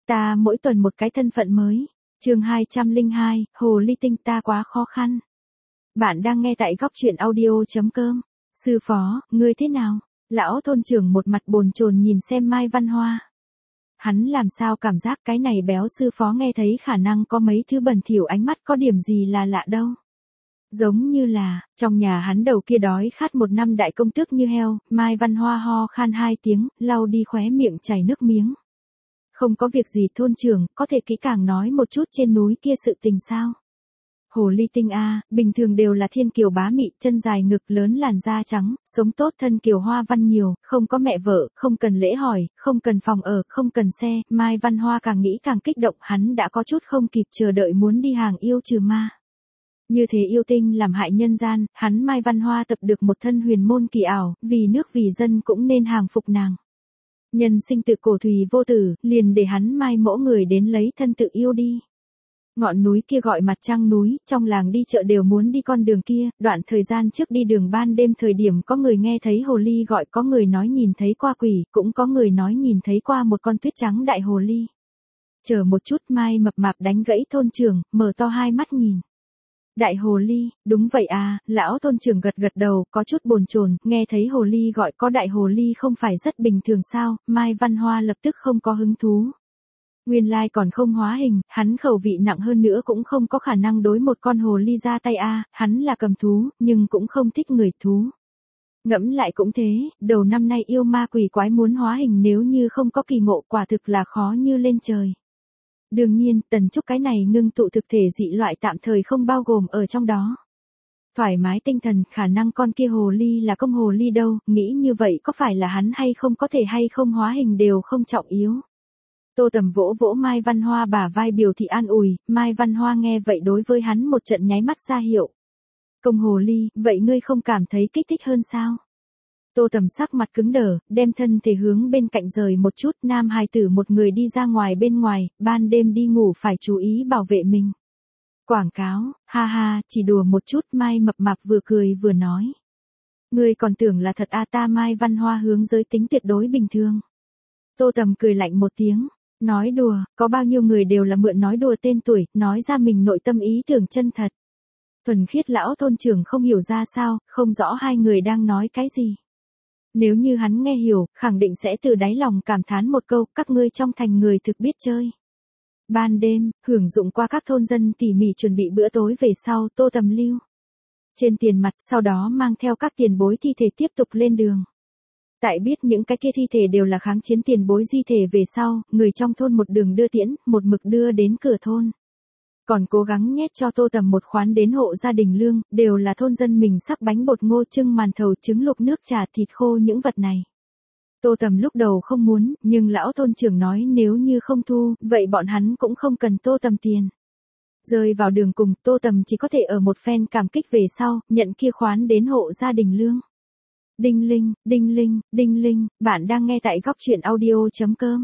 Ta mỗi tuần một cái thân phận mới. Chương 202, Hồ ly tinh ta quá khó khăn. Bạn đang nghe tại góc truyện audio.com. Sư phó, ngươi thế nào? Lão thôn trưởng một mặt bồn chồn nhìn xem Mai Văn Hoa. Hắn làm sao cảm giác cái này béo sư phó nghe thấy khả năng có mấy thứ bẩn thỉu, ánh mắt có điểm gì là lạ đâu. Giống như là, trong nhà hắn đầu kia đói khát một năm đại công tước như heo. Mai Văn Hoa ho khan 2 tiếng, lau đi khóe miệng chảy nước miếng. Không có việc gì thôn trưởng, có thể kỹ càng nói một chút trên núi kia sự tình sao? Hồ ly tinh a, bình thường đều là thiên kiều bá mị, chân dài ngực lớn làn da trắng, sống tốt thân kiều hoa văn nhiều, không có mẹ vợ, không cần lễ hỏi, không cần phòng ở, không cần xe. Mai Văn Hoa càng nghĩ càng kích động, hắn đã có chút không kịp chờ đợi muốn đi hàng yêu trừ ma. Như thế yêu tinh làm hại nhân gian, hắn Mai Văn Hoa tập được một thân huyền môn kỳ ảo, vì nước vì dân cũng nên hàng phục nàng. Nhân sinh tự cổ thủy vô tử, liền để hắn Mai mỗ người đến lấy thân tự yêu đi. Ngọn núi kia gọi mặt trăng núi, trong làng đi chợ đều muốn đi con đường kia. Đoạn thời gian trước đi đường ban đêm thời điểm có người nghe thấy hồ ly gọi, có người nói nhìn thấy qua quỷ, cũng có người nói nhìn thấy qua một con tuyết trắng đại hồ ly. Chờ một chút, Mai mập mạp đánh gãy thôn trưởng, mở to hai mắt nhìn. Đại hồ ly, đúng vậy à, lão thôn trưởng gật gật đầu, có chút bồn chồn, nghe thấy hồ ly gọi có đại hồ ly không phải rất bình thường sao? Mai Văn Hoa lập tức không có hứng thú. Nguyên lai còn không hóa hình, hắn khẩu vị nặng hơn nữa cũng không có khả năng đối một con hồ ly ra tay a, hắn là cầm thú, nhưng cũng không thích người thú. Ngẫm lại cũng thế, đầu năm nay yêu ma quỷ quái muốn hóa hình nếu như không có kỳ ngộ quả thực là khó như lên trời. Đương nhiên, Tần Trúc cái này ngưng tụ thực thể dị loại tạm thời không bao gồm ở trong đó. Thoải mái tinh thần, khả năng con kia hồ ly là công hồ ly đâu, nghĩ như vậy có phải là hắn hay không có thể hay không hóa hình đều không trọng yếu. Tô Tầm vỗ vỗ Mai Văn Hoa bả vai biểu thị an ủi, Mai Văn Hoa nghe vậy đối với hắn một trận nháy mắt ra hiệu. Công hồ ly, vậy ngươi không cảm thấy kích thích hơn sao? Tô Tầm sắc mặt cứng đờ, đem thân thể hướng bên cạnh rời một chút, nam hài tử một người đi ra ngoài bên ngoài, ban đêm đi ngủ phải chú ý bảo vệ mình. Quảng cáo, ha ha, chỉ đùa một chút. Mai mập mạp vừa cười vừa nói. Ngươi còn tưởng là thật à? Ta Mai Văn Hoa hướng giới tính tuyệt đối bình thường. Tô Tầm cười lạnh một tiếng, nói đùa, có bao nhiêu người đều là mượn nói đùa tên tuổi, nói ra mình nội tâm ý tưởng chân thật. Thuần khiết lão thôn trưởng không hiểu ra sao, không rõ hai người đang nói cái gì. Nếu như hắn nghe hiểu, khẳng định sẽ từ đáy lòng cảm thán một câu, các ngươi trong thành người thực biết chơi. Ban đêm, hưởng dụng qua các thôn dân tỉ mỉ chuẩn bị bữa tối về sau, Tô Tầm lưu trên tiền mặt, sau đó mang theo các tiền bối thi thể tiếp tục lên đường. Tại biết những cái kia thi thể đều là kháng chiến tiền bối di thể về sau, người trong thôn một đường đưa tiễn, một mực đưa đến cửa thôn. Còn cố gắng nhét cho Tô Tầm một khoán đến hộ gia đình lương, đều là thôn dân mình sắc bánh bột ngô trưng màn thầu trứng luộc nước trà thịt khô những vật này. Tô Tầm lúc đầu không muốn, nhưng lão thôn trưởng nói nếu như không thu, vậy bọn hắn cũng không cần Tô Tầm tiền. Rơi vào đường cùng, Tô Tầm chỉ có thể ở một phen cảm kích về sau, nhận kia khoán đến hộ gia đình lương. Đinh linh, đinh linh, đinh linh, bạn đang nghe tại góc truyện audio.com.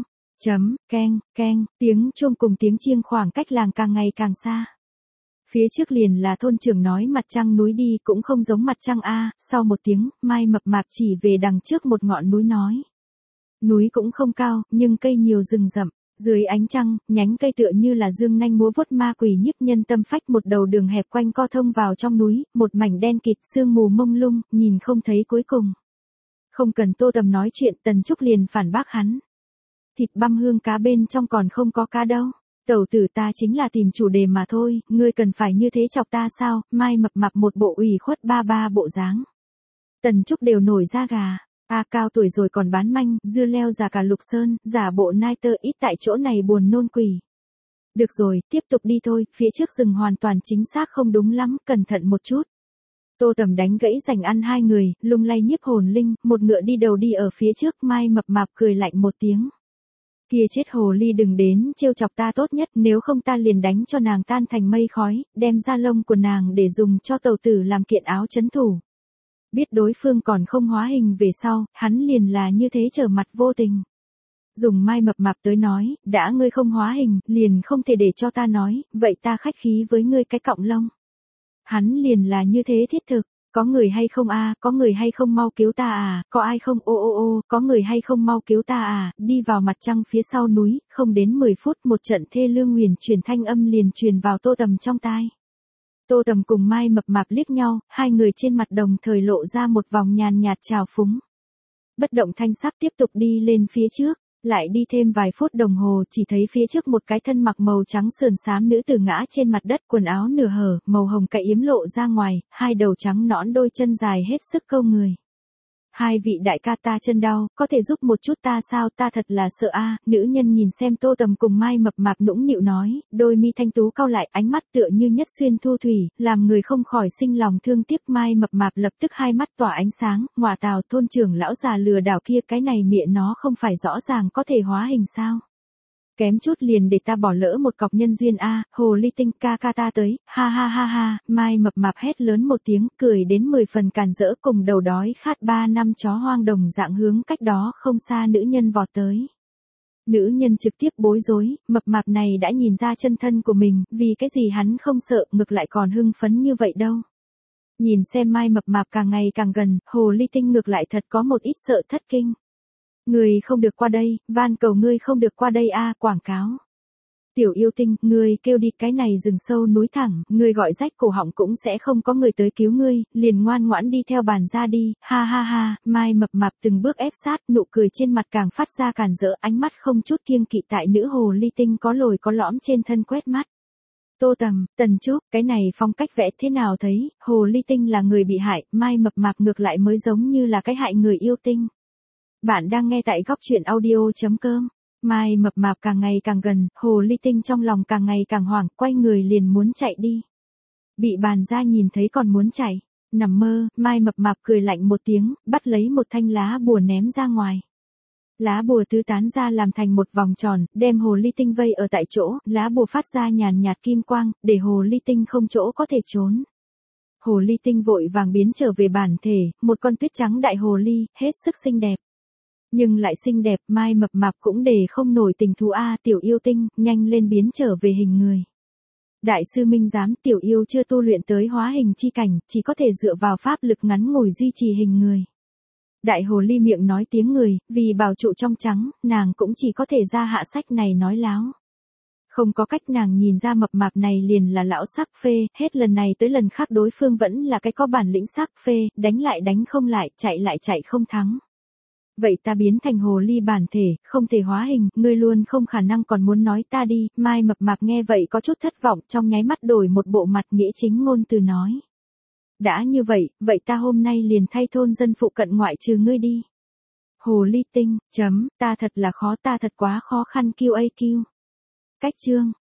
Keng, tiếng chuông cùng tiếng chiêng khoảng cách làng càng ngày càng xa. Phía trước liền là thôn trưởng nói mặt trăng núi đi cũng không giống mặt trăng a. Sau một tiếng, Mai mập mạp chỉ về đằng trước một ngọn núi nói. Núi cũng không cao, nhưng cây nhiều rừng rậm. Dưới ánh trăng, nhánh cây tựa như là dương nanh múa vuốt ma quỷ nhiếp nhân tâm phách, một đầu đường hẹp quanh co thông vào trong núi, một mảnh đen kịt, sương mù mông lung, nhìn không thấy cuối cùng. Không cần Tô Tầm nói chuyện, Tần Trúc liền phản bác hắn. Thịt băm hương cá bên trong còn không có cá đâu. Tẩu tử ta chính là tìm chủ đề mà thôi, ngươi cần phải như thế chọc ta sao? Mai mập mạp một bộ ủy khuất ba bộ dáng. Tần Trúc đều nổi da gà. Cao tuổi rồi còn bán manh, dưa leo già cả Lục Sơn, giả bộ nai tơ ít tại chỗ này buồn nôn quỷ. Được rồi, tiếp tục đi thôi, phía trước rừng hoàn toàn chính xác không đúng lắm, cẩn thận một chút. Tô Tầm đánh gãy dành ăn hai người, lung lay nhiếp hồn linh, một ngựa đi đầu đi ở phía trước. Mai mập mạp cười lạnh một tiếng. Kia chết hồ ly đừng đến trêu chọc ta tốt nhất, nếu không ta liền đánh cho nàng tan thành mây khói, đem da lông của nàng để dùng cho tàu tử làm kiện áo trấn thủ. Biết đối phương còn không hóa hình về sau, hắn liền là như thế trở mặt vô tình. Dùng Mai mập mạp tới nói, đã ngươi không hóa hình, liền không thể để cho ta nói, vậy ta khách khí với ngươi cái cọng lông. Hắn liền là như thế thiết thực, Có người hay không a, có người hay không mau cứu ta à, có ai không ô ô ô, có người hay không mau cứu ta à, đi vào mặt trăng phía sau núi, không đến 10 phút một trận thê lương nguyền truyền thanh âm liền truyền vào Tô Tầm trong tai. Tô Tầm cùng Mai Mập Mạp liếc nhau, hai người trên mặt đồng thời lộ ra một vòng nhàn nhạt trào phúng. Bất động thanh sắc tiếp tục đi lên phía trước. Lại đi thêm vài phút đồng hồ chỉ thấy phía trước một cái thân mặc màu trắng sườn xám nữ tử ngã trên mặt đất, quần áo nửa hở, màu hồng cậy yếm lộ ra ngoài, hai đầu trắng nõn đôi chân dài hết sức câu người. Hai vị đại ca ta chân đau, có thể giúp một chút ta sao, ta thật là sợ a. Nữ nhân nhìn xem Tô Tầm cùng Mai Mập Mạp nũng nịu nói, đôi mi thanh tú cau lại, ánh mắt tựa như nhất xuyên thu thủy, làm người không khỏi sinh lòng thương tiếc. Mai Mập Mạp lập tức hai mắt tỏa ánh sáng, ngọa tào, thôn trưởng lão già lừa đảo kia, cái này miệng nó không phải rõ ràng có thể hóa hình sao? Kém chút liền để ta bỏ lỡ một cọc nhân duyên a. Hồ ly tinh, ca ca ta tới, ha ha ha ha. Mai Mập Mạp hét lớn một tiếng, cười đến 10 phần càn rỡ, cùng đầu đói khát 3 năm chó hoang đồng dạng hướng cách đó không xa nữ nhân vọt tới. Nữ nhân trực tiếp bối rối, Mập Mạp này đã nhìn ra chân thân của mình, vì cái gì hắn không sợ, ngược lại còn hưng phấn như vậy đâu. Nhìn xem Mai Mập Mạp càng ngày càng gần, hồ ly tinh ngược lại thật có một ít sợ thất kinh. Ngươi không được qua đây, van cầu ngươi không được qua đây a, quảng cáo. Tiểu yêu tinh, ngươi kêu đi, cái này rừng sâu núi thẳng, ngươi gọi rách cổ họng cũng sẽ không có người tới cứu ngươi, liền ngoan ngoãn đi theo bàn ra đi, ha ha ha. Mai Mập Mạp từng bước ép sát, nụ cười trên mặt càng phát ra càn rỡ, ánh mắt không chút kiêng kỵ tại nữ hồ ly tinh có lồi có lõm trên thân quét mắt. Tô Tầm, Tần Trúc, cái này phong cách vẽ thế nào thấy, hồ ly tinh là người bị hại, Mai Mập Mạp ngược lại mới giống như là cái hại người yêu tinh. Bạn đang nghe tại góc truyện audio.com. Mai Mập Mạp càng ngày càng gần, hồ ly tinh trong lòng càng ngày càng hoảng, quay người liền muốn chạy đi. Bị bàn ra nhìn thấy còn muốn chạy. Nằm mơ, Mai Mập Mạp cười lạnh một tiếng, bắt lấy một thanh lá bùa ném ra ngoài. Lá bùa tứ tán ra làm thành một vòng tròn, đem hồ ly tinh vây ở tại chỗ, lá bùa phát ra nhàn nhạt kim quang, để hồ ly tinh không chỗ có thể trốn. Hồ ly tinh vội vàng biến trở về bản thể, một con tuyết trắng đại hồ ly, hết sức xinh đẹp. Nhưng lại xinh đẹp, Mai Mập Mạp cũng để không nổi tình thú a. Tiểu yêu tinh, nhanh lên biến trở về hình người. Đại sư Minh giám, tiểu yêu chưa tu luyện tới hóa hình chi cảnh, chỉ có thể dựa vào pháp lực ngắn ngủi duy trì hình người. Đại hồ ly miệng nói tiếng người, vì bảo trụ trong trắng, nàng cũng chỉ có thể ra hạ sách này nói láo. Không có cách, nàng nhìn ra Mập Mạp này liền là lão sắc phê, hết lần này tới lần khác đối phương vẫn là cái có bản lĩnh sắc phê, đánh lại đánh không lại chạy không thắng. Vậy ta biến thành hồ ly bản thể, không thể hóa hình, ngươi luôn không khả năng còn muốn nói ta đi. Mai Mập Mạp nghe vậy có chút thất vọng, trong nháy mắt đổi một bộ mặt nghĩa chính ngôn từ nói. Đã như vậy, vậy ta hôm nay liền thay thôn dân phụ cận ngoại trừ ngươi đi. Hồ ly tinh, ta thật là khó, ta thật quá khó khăn, QAQ. Cách chương.